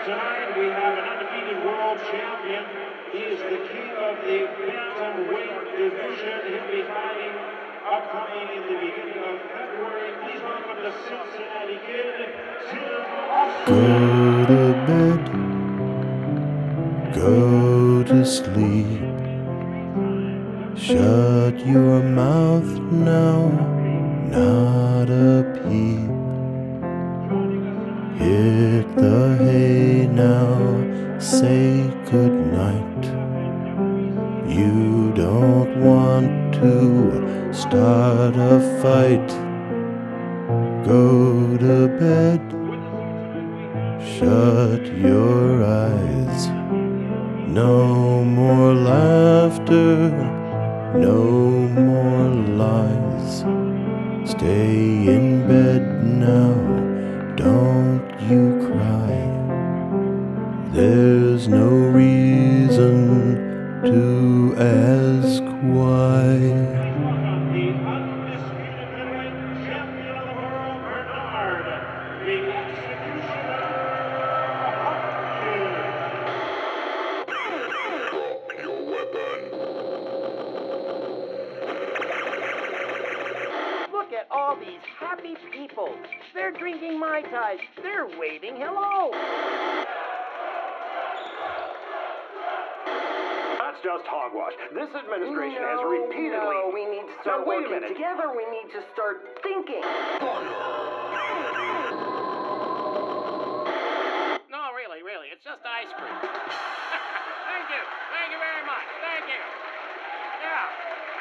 Tonight we have an undefeated world champion. He is the king of the bantamweight division. He'll be fighting upcoming in the beginning of February. Please welcome the Cincinnati Kid, Tim Austin. Go to bed, go to sleep. Shut your mouth now, not a peep. Hit the hay now, say goodnight. You don't want to start a fight. Go to bed, shut your eyes. No more laughter, no more lies. Stay in bed now, don't you cry. There's no reason to ask why. The undisputed middleweight champion of the world, Bernard, the executioner Hopkins. Drop your weapon. Look at all these happy people. They're drinking Mai Tais. They're waving hello. That's just hogwash. This administration has repeatedly... No, we need to start Now, wait a working minute. together. We need to start thinking. No, really, it's just ice cream. Thank you very much. Thank you. Yeah.